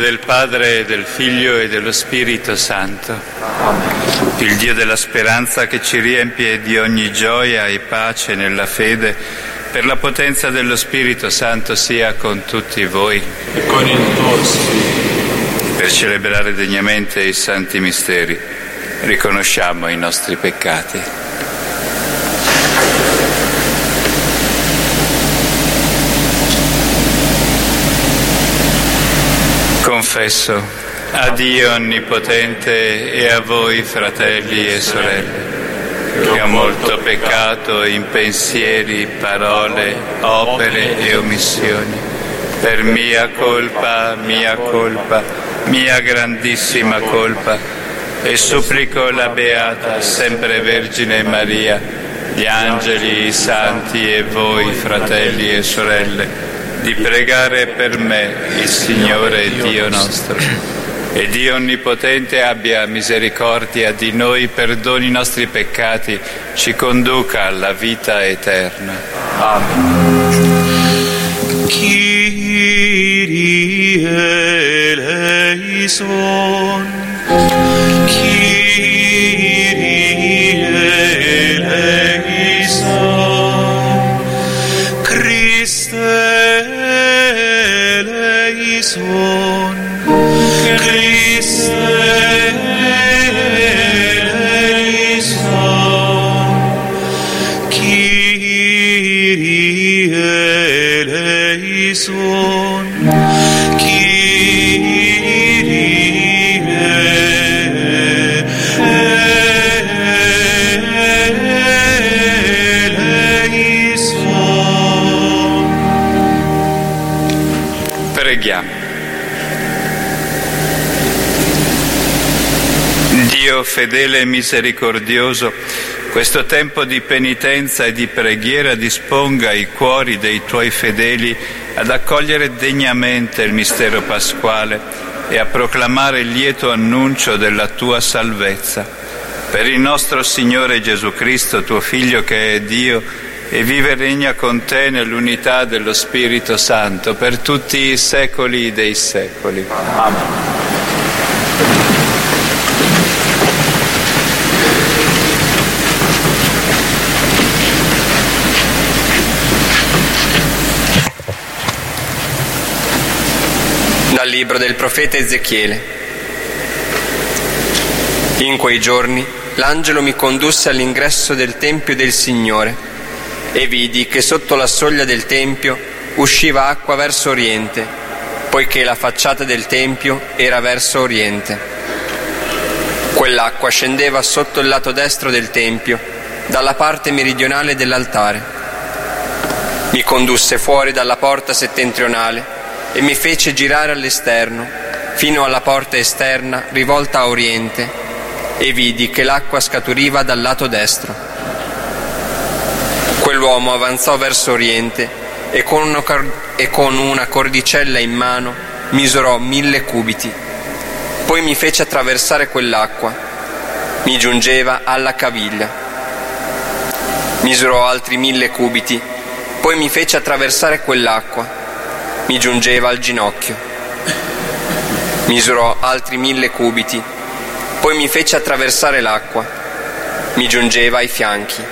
del Padre, del Figlio e dello Spirito Santo. Il Dio della speranza che ci riempie di ogni gioia e pace nella fede, per la potenza dello Spirito Santo sia con tutti voi. E con il tuo Spirito. Per celebrare degnamente i santi misteri, riconosciamo i nostri peccati. Confesso a Dio Onnipotente e a voi, fratelli e sorelle, che ho molto peccato in pensieri, parole, opere e omissioni, per mia colpa, mia grandissima colpa, e supplico la Beata Sempre Vergine Maria, gli angeli, i santi e voi, fratelli e sorelle, di pregare per me il Signore Dio nostro. E Dio Onnipotente abbia misericordia di noi, perdoni i nostri peccati, ci conduca alla vita eterna. Amen. Kyrie eleison, Kyrie eleison, Christe eleison, Christe eleison, Kyrie eleison, Kyrie eleison. Preghiamo. Dio fedele e misericordioso, questo tempo di penitenza e di preghiera disponga i cuori dei Tuoi fedeli ad accogliere degnamente il mistero pasquale e a proclamare il lieto annuncio della Tua salvezza. Per il nostro Signore Gesù Cristo, Tuo Figlio che è Dio e vive e regna con Te nell'unità dello Spirito Santo per tutti i secoli dei secoli. Amen. Dal libro del profeta Ezechiele. In quei giorni l'angelo mi condusse all'ingresso del Tempio del Signore e vidi che sotto la soglia del Tempio usciva acqua verso oriente, poiché la facciata del Tempio era verso oriente. Quell'acqua scendeva sotto il lato destro del Tempio, dalla parte meridionale dell'altare. Mi condusse fuori dalla porta settentrionale e mi fece girare all'esterno, fino alla porta esterna rivolta a oriente, e vidi che l'acqua scaturiva dal lato destro. Quell'uomo avanzò verso oriente e con una cordicella in mano misurò 1000 cubiti. Poi mi fece attraversare quell'acqua. Mi giungeva alla caviglia. Misurò altri 1000 cubiti. Poi mi fece attraversare quell'acqua. Mi giungeva al ginocchio. Misurò altri 1000 cubiti, poi mi fece attraversare l'acqua, mi giungeva ai fianchi.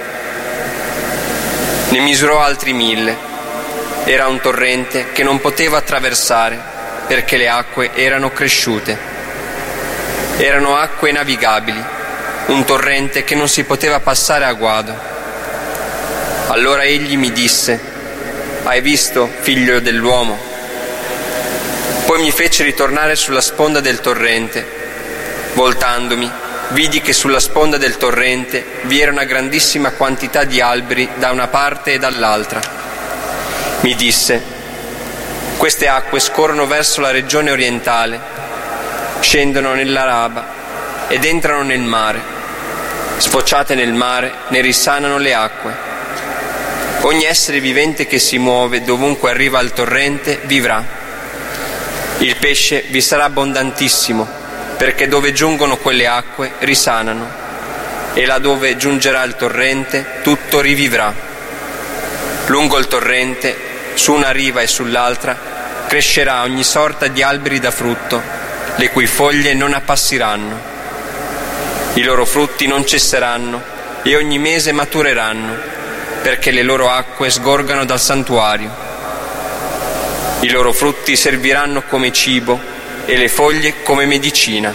Ne misurò altri 1000. Era un torrente che non poteva attraversare perché le acque erano cresciute. Erano acque navigabili, un torrente che non si poteva passare a guado. Allora egli mi disse: hai visto, figlio dell'uomo? Poi mi fece ritornare sulla sponda del torrente. Voltandomi, vidi che sulla sponda del torrente vi era una grandissima quantità di alberi da una parte e dall'altra. Mi disse: queste acque scorrono verso la regione orientale, scendono nell'Araba ed entrano nel mare. Sfociate nel mare, ne risanano le acque. Ogni essere vivente che si muove dovunque arriva al torrente vivrà. Il pesce vi sarà abbondantissimo, perché dove giungono quelle acque risanano, e là dove giungerà il torrente tutto rivivrà. Lungo il torrente, su una riva e sull'altra, crescerà ogni sorta di alberi da frutto, le cui foglie non appassiranno. I loro frutti non cesseranno e ogni mese matureranno, perché le loro acque sgorgano dal santuario. I loro frutti serviranno come cibo e le foglie come medicina.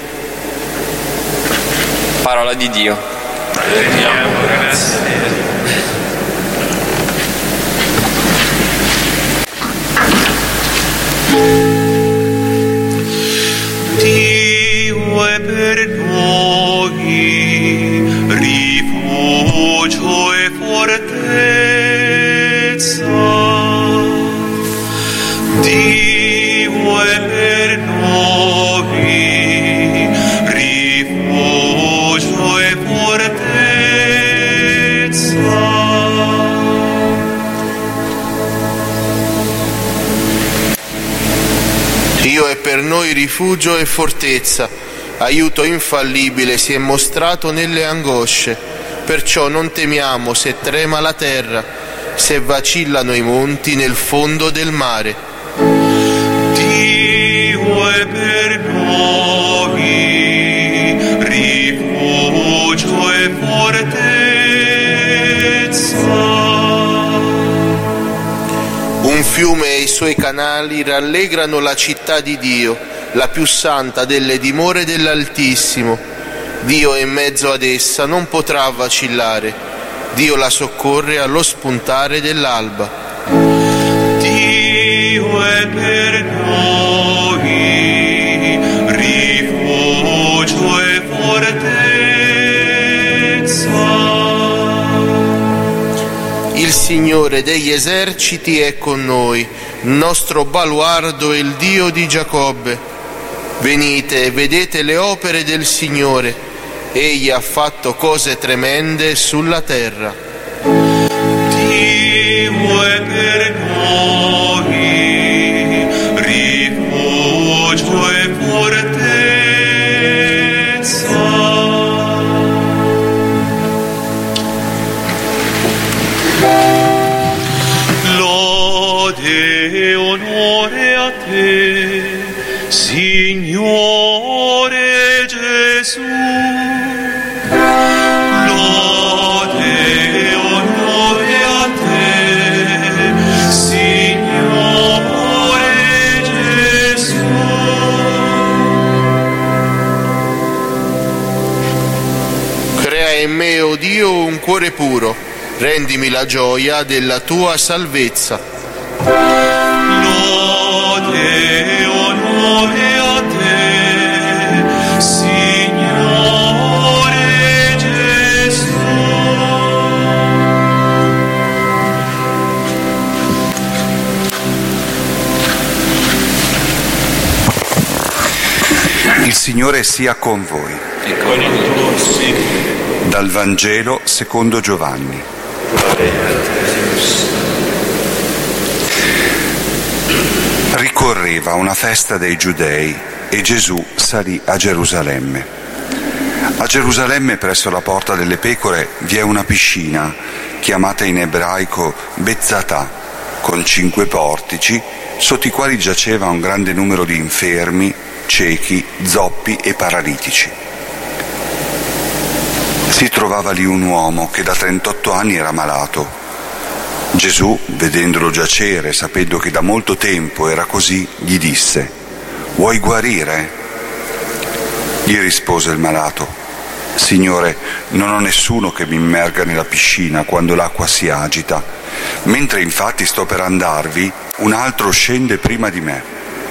Parola di Dio. Rendiamo grazie a Dio. Dio è per noi rifugio e fortezza. Dio è per noi rifugio e fortezza. Dio è per noi rifugio e fortezza, aiuto infallibile si è mostrato nelle angosce, perciò non temiamo se trema la terra, se vacillano i monti nel fondo del mare. Dio è per noi rifugio e fortezza. Un fiume e i suoi canali rallegrano la città di Dio, la più santa delle dimore dell'Altissimo. Dio è in mezzo ad essa, non potrà vacillare. Dio la soccorre allo spuntare dell'alba. Dio è per noi rifugio e fortezza. Il Signore degli eserciti è con noi, nostro baluardo è il Dio di Giacobbe. Venite e vedete le opere del Signore, egli ha fatto cose tremende sulla terra. Dio è per noi rifugio e fortezza. Lode e onore a te, Signore Gesù. Lode e onore a te, Signore Gesù. Crea in me, o Dio, un cuore puro, rendimi la gioia della tua salvezza. Lode e onore a te, Signore Gesù. Il Signore sia con voi. E con il tuo spirito. Dal Vangelo secondo Giovanni. Ricorreva una festa dei Giudei e Gesù salì a Gerusalemme. A Gerusalemme, presso la Porta delle Pecore, vi è una piscina, chiamata in ebraico Bezzatà, con 5 portici, sotto i quali giaceva un grande numero di infermi, ciechi, zoppi e paralitici. Si trovava lì un uomo che da 38 anni era malato. Gesù, vedendolo giacere, sapendo che da molto tempo era così, gli disse: «Vuoi guarire?» Gli rispose il malato: «Signore, non ho nessuno che mi immerga nella piscina quando l'acqua si agita. Mentre infatti sto per andarvi, un altro scende prima di me».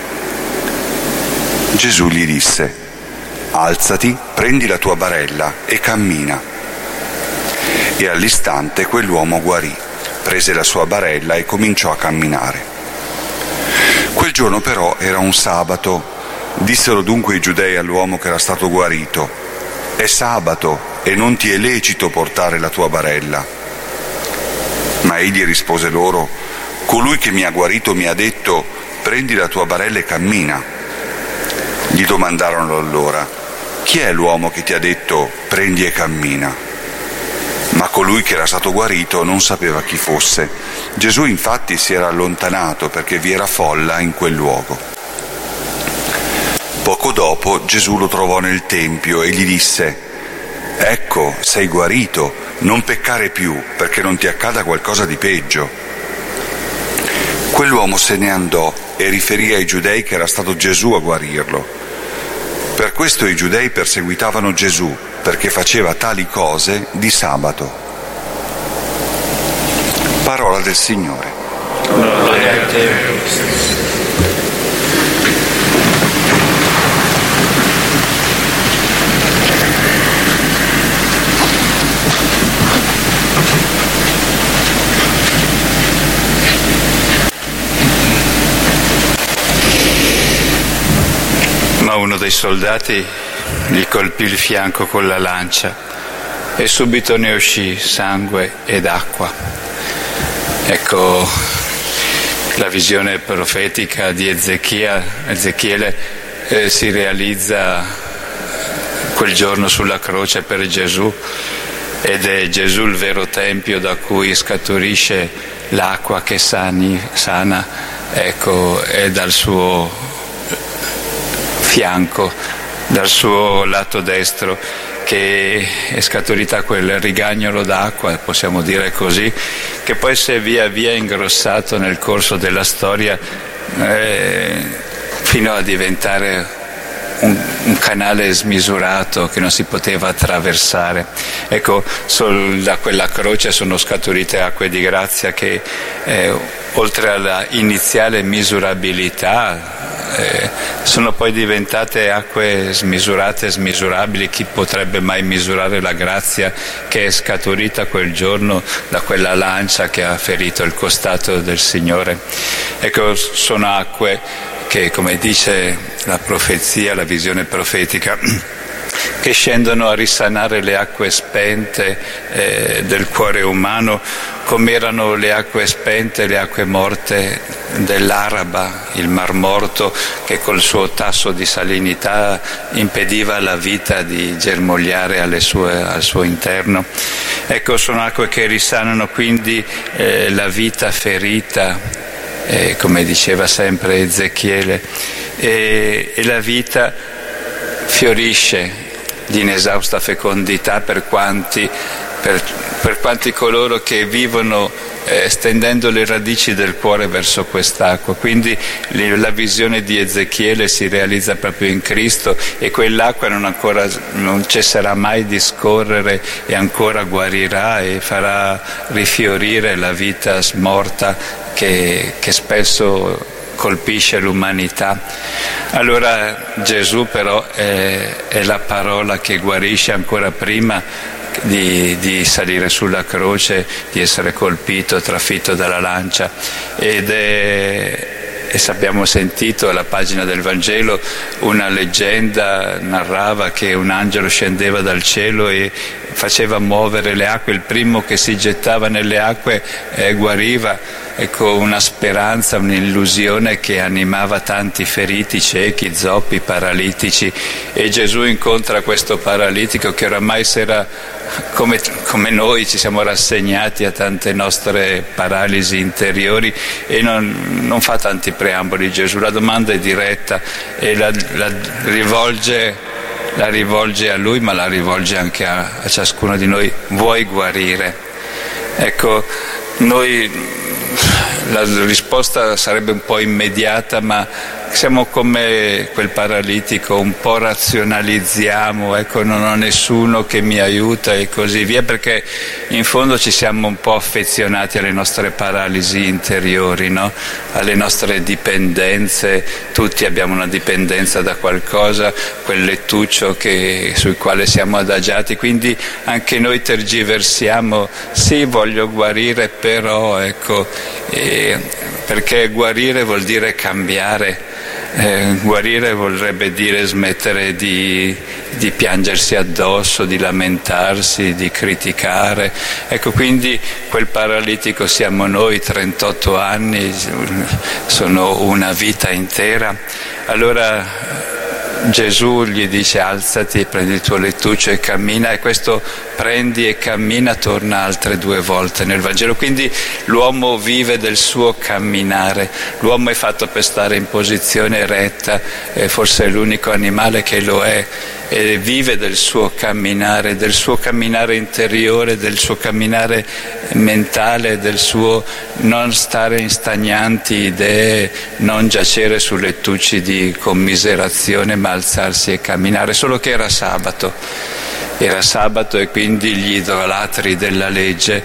Gesù gli disse: «Alzati, prendi la tua barella e cammina». E all'istante quell'uomo guarì, prese la sua barella e cominciò a camminare. Quel giorno però era un sabato. Dissero dunque i giudei all'uomo che era stato guarito: «È sabato e non ti è lecito portare la tua barella». Ma egli rispose loro: «Colui che mi ha guarito mi ha detto: prendi la tua barella e cammina». Gli domandarono allora: «Chi è l'uomo che ti ha detto: prendi e cammina?» Ma colui che era stato guarito non sapeva chi fosse. Gesù infatti si era allontanato perché vi era folla in quel luogo. Poco dopo Gesù lo trovò nel tempio e gli disse: «Ecco, sei guarito, non peccare più, perché non ti accada qualcosa di peggio». Quell'uomo se ne andò e riferì ai giudei che era stato Gesù a guarirlo. Per questo i giudei perseguitavano Gesù, perché faceva tali cose di sabato. Parola del Signore. Gloria a te. Ma uno dei soldati gli colpì il fianco con la lancia e subito ne uscì sangue ed acqua. Ecco, la visione profetica di Ezechiele si realizza quel giorno sulla croce per Gesù, ed è Gesù il vero tempio da cui scaturisce l'acqua che sana, ecco, è dal suo fianco, dal suo lato destro, che è scaturita quel rigagnolo d'acqua, possiamo dire così, che poi si è via via ingrossato nel corso della storia fino a diventare un canale smisurato che non si poteva attraversare. Ecco, da quella croce sono scaturite acque di grazia che oltre alla iniziale misurabilità sono poi diventate acque smisurate, smisurabili. Chi potrebbe mai misurare la grazia che è scaturita quel giorno da quella lancia che ha ferito il costato del Signore? Ecco, sono acque che, come dice la profezia, la visione profetica, che scendono a risanare le acque spente del cuore umano, come erano le acque spente, le acque morte dell'Araba, il Mar Morto, che col suo tasso di salinità impediva alla vita di germogliare al suo interno. Ecco, sono acque che risanano quindi la vita ferita, come diceva sempre Ezechiele, e la vita fiorisce di inesausta fecondità per quanti coloro che vivono stendendo le radici del cuore verso quest'acqua. Quindi la visione di Ezechiele si realizza proprio in Cristo, e quell'acqua non cesserà mai di scorrere e ancora guarirà e farà rifiorire la vita smorta che spesso colpisce l'umanità. Allora Gesù però è la parola che guarisce ancora prima di salire sulla croce, di essere colpito, trafitto dalla lancia, e abbiamo sentito alla pagina del Vangelo una leggenda narrava che un angelo scendeva dal cielo e faceva muovere le acque, il primo che si gettava nelle acque guariva. Ecco, una speranza, un'illusione che animava tanti feriti, ciechi, zoppi, paralitici, e Gesù incontra questo paralitico che oramai si era, come noi ci siamo rassegnati a tante nostre paralisi interiori, e non fa tanti preamboli Gesù, la domanda è diretta e la rivolge a lui, ma la rivolge anche a ciascuno di noi: vuoi guarire? Ecco, la risposta sarebbe un po' immediata, ma siamo come quel paralitico, un po' razionalizziamo, ecco, non ho nessuno che mi aiuta e così via, perché in fondo ci siamo un po' affezionati alle nostre paralisi interiori, no? Alle nostre dipendenze. Tutti abbiamo una dipendenza da qualcosa, quel lettuccio sul quale siamo adagiati, quindi anche noi tergiversiamo: sì, voglio guarire, però ecco, perché guarire vuol dire cambiare. Guarire vorrebbe dire smettere di piangersi addosso, di lamentarsi, di criticare. Ecco, quindi quel paralitico siamo noi, 38 anni, sono una vita intera. Allora Gesù gli dice: alzati, prendi il tuo lettuccio e cammina, e questo prendi e cammina torna altre 2 volte nel Vangelo. Quindi l'uomo vive del suo camminare, l'uomo è fatto per stare in posizione retta, forse è l'unico animale che lo è, e vive del suo camminare interiore, del suo camminare mentale, del suo non stare in stagnanti idee, non giacere su lettucci di commiserazione, ma alzarsi e camminare. Solo che era sabato e quindi gli idolatri della legge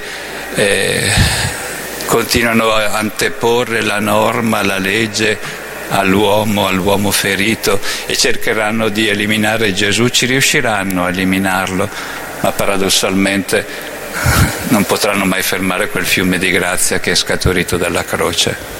continuano a anteporre la norma, la legge all'uomo ferito e cercheranno di eliminare Gesù. Ci riusciranno a eliminarlo, ma paradossalmente non potranno mai fermare quel fiume di grazia che è scaturito dalla croce.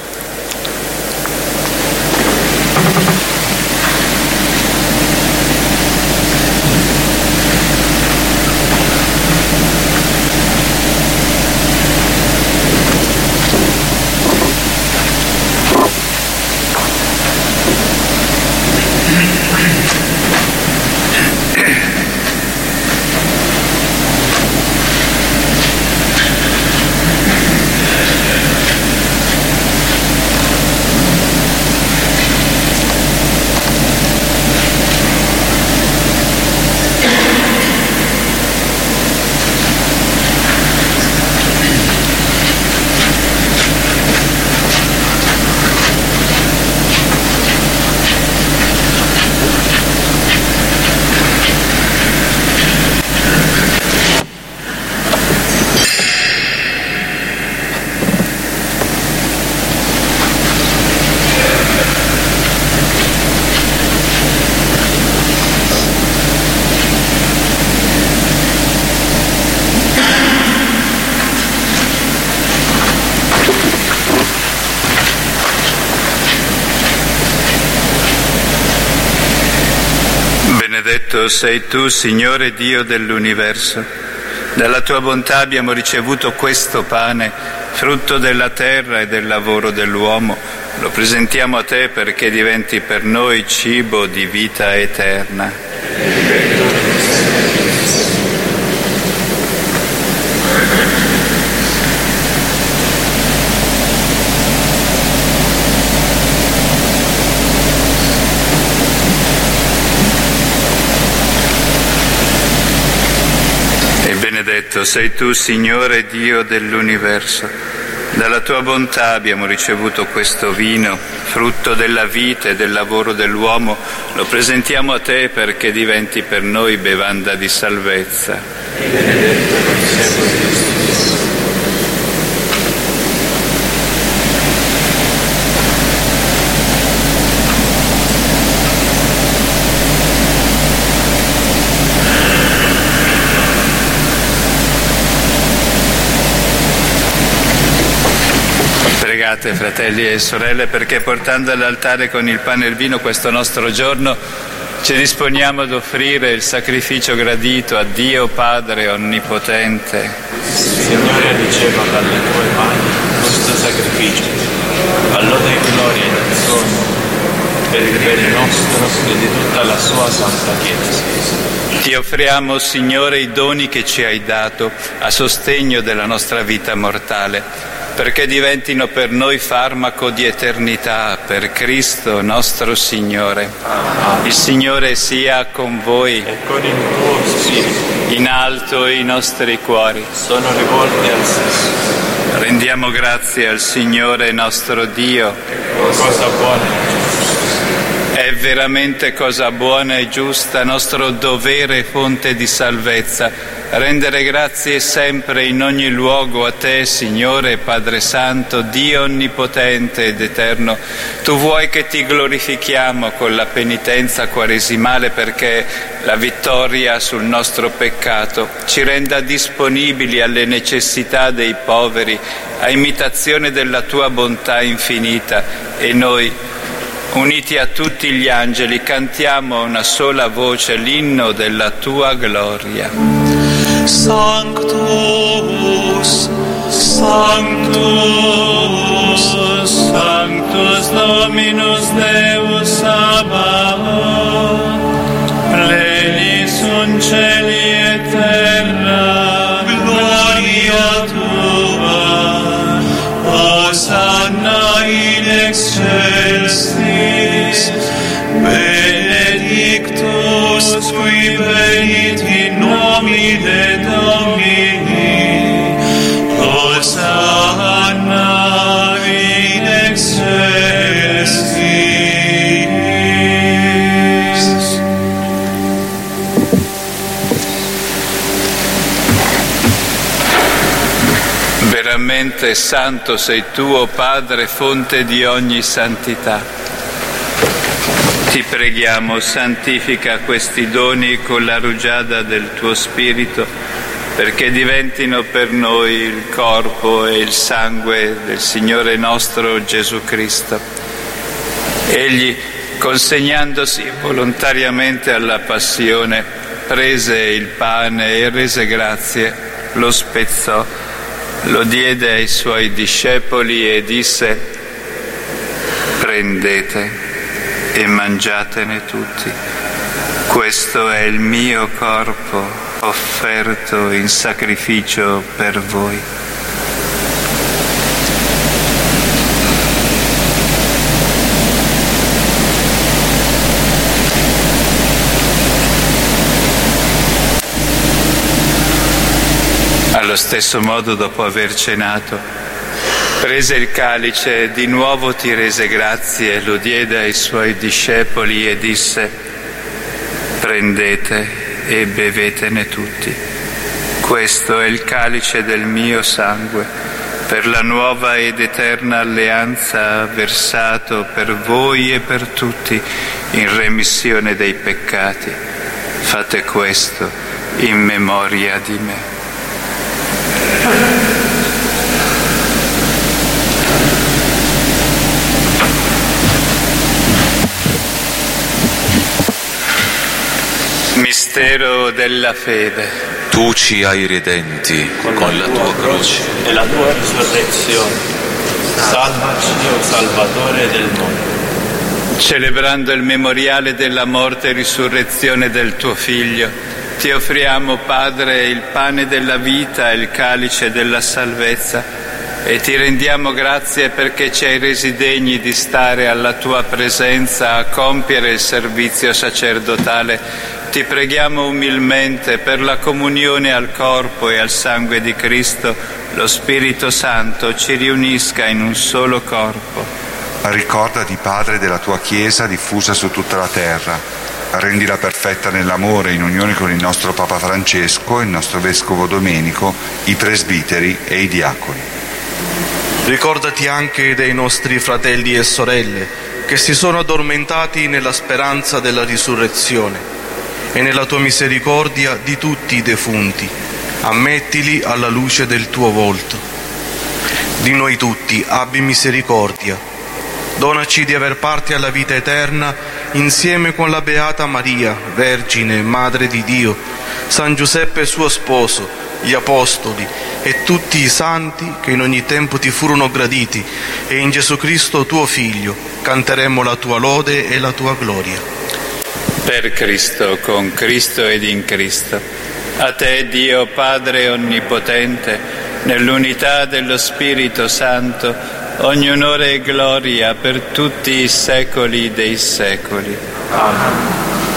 Benedetto sei tu, Signore Dio dell'universo. Dalla tua bontà abbiamo ricevuto questo pane, frutto della terra e del lavoro dell'uomo. Lo presentiamo a te perché diventi per noi cibo di vita eterna. Benedetto sei tu, Signore Dio dell'universo. Dalla tua bontà abbiamo ricevuto questo vino, frutto della vita e del lavoro dell'uomo. Lo presentiamo a te perché diventi per noi bevanda di salvezza. Benedetto Pregate, fratelli e sorelle, perché portando all'altare con il pane e il vino questo nostro giorno ci disponiamo ad offrire il sacrificio gradito a Dio Padre Onnipotente. Signore, riceva dalle tue mani questo sacrificio, allora in gloria del suo nome, per il bene nostro e di tutta la sua santa Chiesa. Ti offriamo, Signore, i doni che ci hai dato a sostegno della nostra vita mortale, perché diventino per noi farmaco di eternità, per Cristo nostro Signore. Il Signore sia con voi E con il tuo spirito in alto i nostri cuori. sono rivolti al Signore. Rendiamo grazie al Signore nostro Dio. Cosa buona e giusta. È veramente cosa buona e giusta, nostro dovere e fonte di salvezza, rendere grazie sempre in ogni luogo a te, Signore Padre Santo, Dio Onnipotente ed Eterno. Tu vuoi che ti glorifichiamo con la penitenza quaresimale perché la vittoria sul nostro peccato ci renda disponibili alle necessità dei poveri, a imitazione della tua bontà infinita, e noi, uniti a tutti gli angeli, cantiamo a una sola voce l'inno della tua gloria. Sanctus, Sanctus, Sanctus Dominus Deus Sabaoth, pleni sunt celi et terra, Veramente santo sei tu, o Padre, fonte di ogni santità. Ti preghiamo, santifica questi doni con la rugiada del tuo Spirito, perché diventino per noi il corpo e il sangue del Signore nostro Gesù Cristo. Egli, consegnandosi volontariamente alla passione, prese il pane e rese grazie, lo spezzò, lo diede ai suoi discepoli e disse: prendete e mangiatene tutti. Questo è il mio corpo offerto in sacrificio per voi. Allo stesso modo, dopo aver cenato, prese il calice, di nuovo ti rese grazie, lo diede ai suoi discepoli e disse: prendete e bevetene tutti. Questo è il calice del mio sangue, per la nuova ed eterna alleanza, versato per voi e per tutti in remissione dei peccati. Fate questo in memoria di me. Mistero della fede. Tu ci hai redenti con la tua croce e la tua risurrezione. Salvaci, o Salvatore del mondo. Celebrando il memoriale della morte e risurrezione del tuo Figlio, ti offriamo, Padre, il pane della vita e il calice della salvezza, e ti rendiamo grazie perché ci hai resi degni di stare alla tua presenza a compiere il servizio sacerdotale. Ti preghiamo umilmente per la comunione al corpo e al sangue di Cristo, lo Spirito Santo ci riunisca in un solo corpo. Ricordati, Padre, della tua Chiesa diffusa su tutta la terra. Rendila perfetta nell'amore, in unione con il nostro Papa Francesco, il nostro Vescovo Domenico, i presbiteri e i diaconi. Ricordati anche dei nostri fratelli e sorelle che si sono addormentati nella speranza della risurrezione, e nella tua misericordia di tutti i defunti ammettili alla luce del tuo volto. Di noi tutti abbi misericordia. Donaci di aver parte alla vita eterna insieme con la Beata Maria, Vergine, Madre di Dio, San Giuseppe suo sposo, gli Apostoli e tutti i santi che in ogni tempo ti furono graditi, e in Gesù Cristo tuo Figlio canteremo la tua lode e la tua gloria. Per Cristo, con Cristo ed in Cristo. A te, Dio Padre Onnipotente, nell'unità dello Spirito Santo, ogni onore e gloria per tutti i secoli dei secoli. Amen.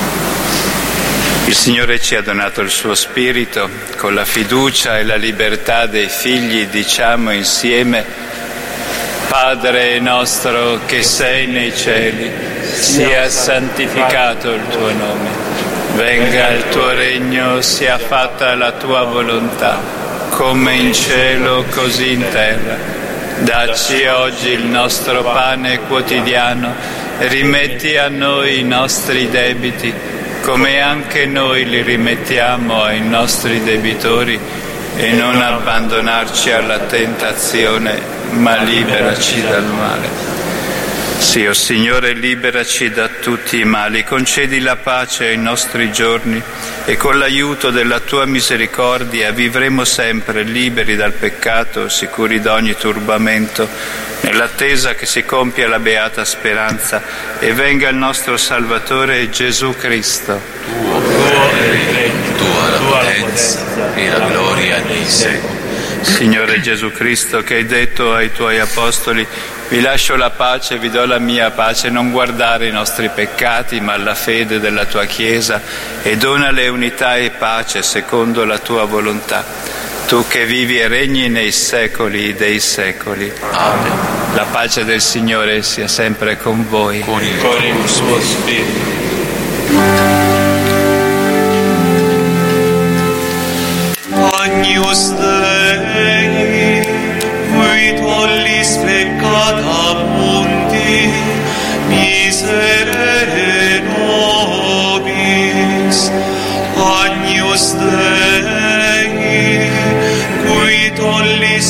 Il Signore ci ha donato il suo Spirito. Con la fiducia e la libertà dei figli diciamo insieme: Padre nostro che sei nei cieli, sia santificato il tuo nome. Venga il tuo regno, sia fatta la tua volontà, come in cielo così in terra. Dacci oggi il nostro pane quotidiano e rimetti a noi i nostri debiti, come anche noi li rimettiamo ai nostri debitori, e non abbandonarci alla tentazione, ma liberaci dal male. Sì, o Signore, liberaci da tutti i mali, concedi la pace ai nostri giorni, e con l'aiuto della tua misericordia vivremo sempre liberi dal peccato, sicuri da ogni turbamento, nell'attesa che si compia la beata speranza e venga il nostro Salvatore Gesù Cristo. Tuo è il regno, tua la potenza e la gloria nei secoli. Signore Gesù Cristo, che hai detto ai tuoi apostoli: vi lascio la pace, vi do la mia pace, non guardare i nostri peccati ma la fede della tua Chiesa, e donale unità e pace secondo la tua volontà. Tu che vivi e regni nei secoli dei secoli. Amen. La pace del Signore sia sempre con voi. Con il suo Spirito. Agnus Dei,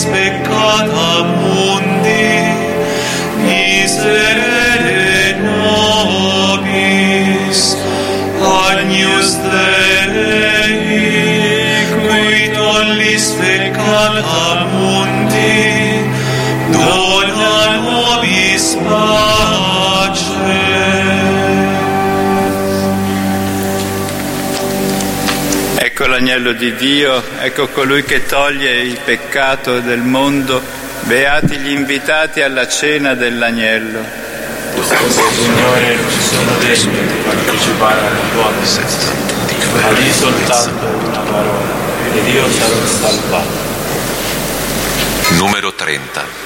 peccata mundi, miserere nobis, Agnus Dei, qui tollis peccata mundi, dona nobis pace. Ecco l'agnello di Dio, ecco colui che toglie il peccato del mondo. Beati gli invitati alla cena dell'agnello. Signore, non ci sono degni di partecipare alla tua messa, ma di soltanto una parola, ed io sarò salvato. Numero 30.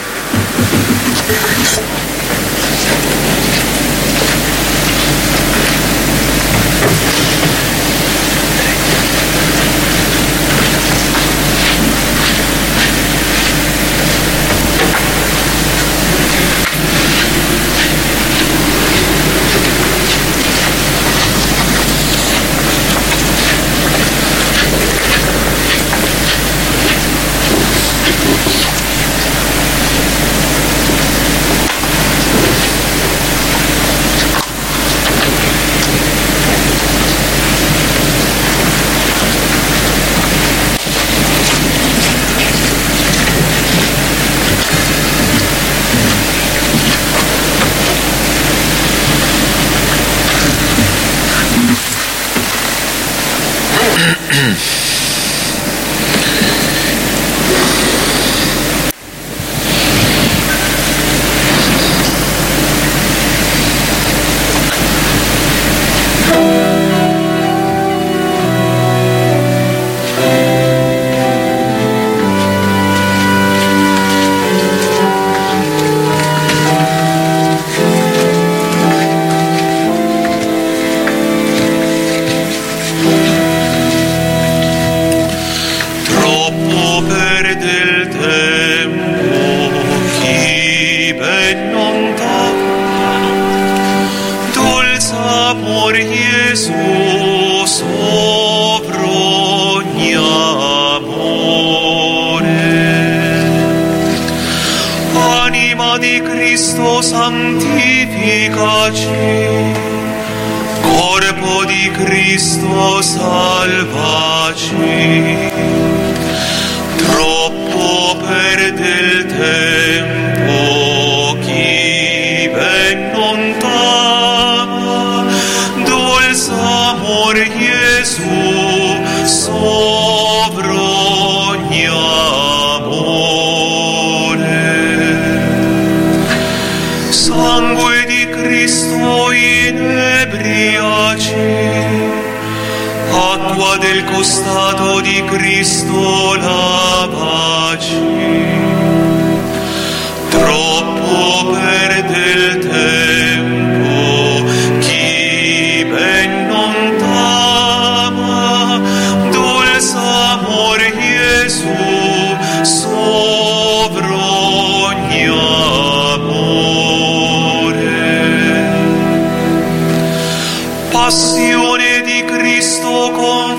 Passione di Cristo,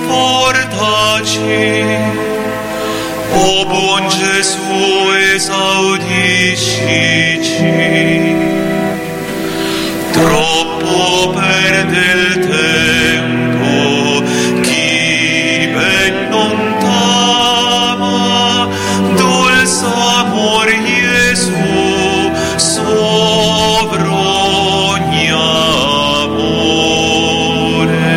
confortaci. O buon Gesù, esaudiscici. Troppo perde il tempo chi ben non t'ama. Dulce amor Gesù, sovra ogni amore.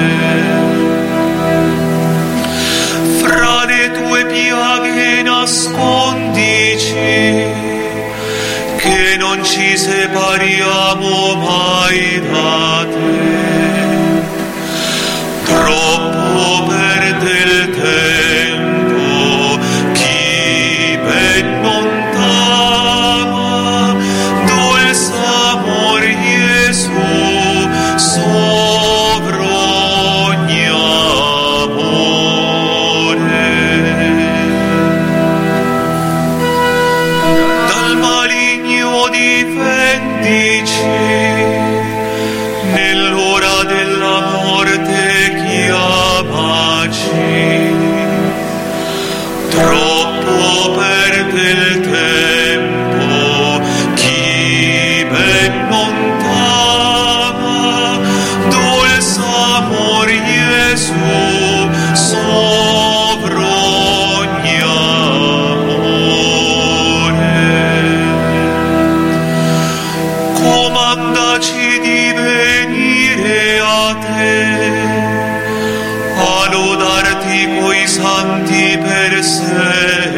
Fra le tue piaghe nascondici, che non ci separiamo mai da te. Troppo perde il tempo chi ben non t'ama. Dulce amor Gesù, sovra ogni amore. Dal maligno difendici, nell'ora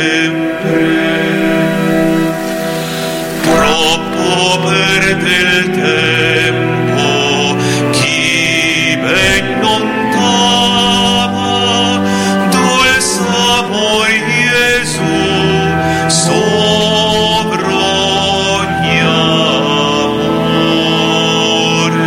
sempre. Troppo perde il tempo chi ben non t'ama, dulce amor Gesù, sovra ogni amore.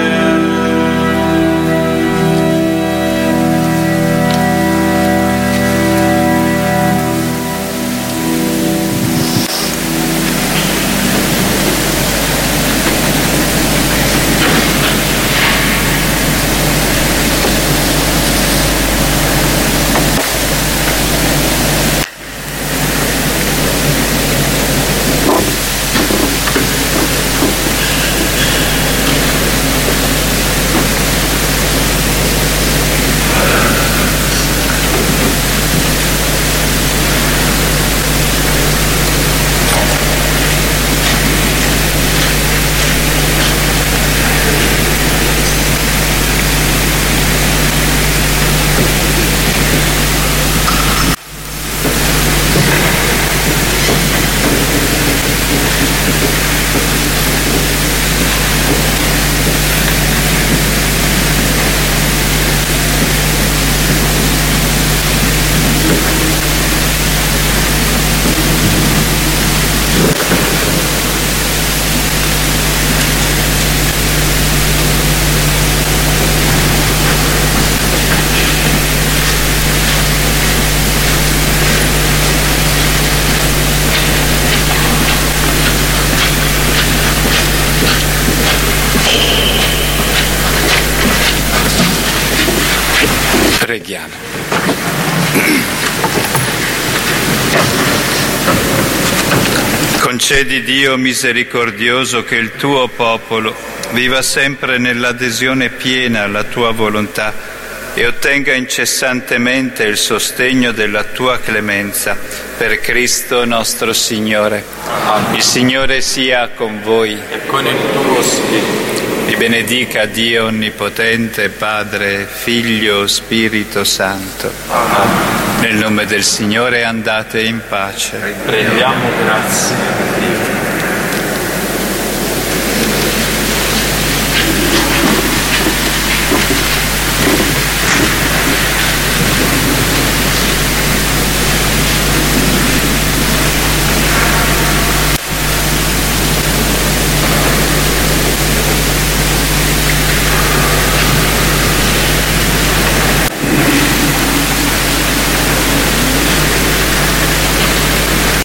Preghiamo. Concedi, Dio misericordioso, che il tuo popolo viva sempre nell'adesione piena alla tua volontà e ottenga incessantemente il sostegno della tua clemenza. Per Cristo nostro Signore. Amen. Il Signore sia con voi. E con il tuo spirito. Vi benedica Dio Onnipotente, Padre, Figlio, Spirito Santo. Amen. Nel nome del Signore andate in pace. Prendiamo grazie a Dio.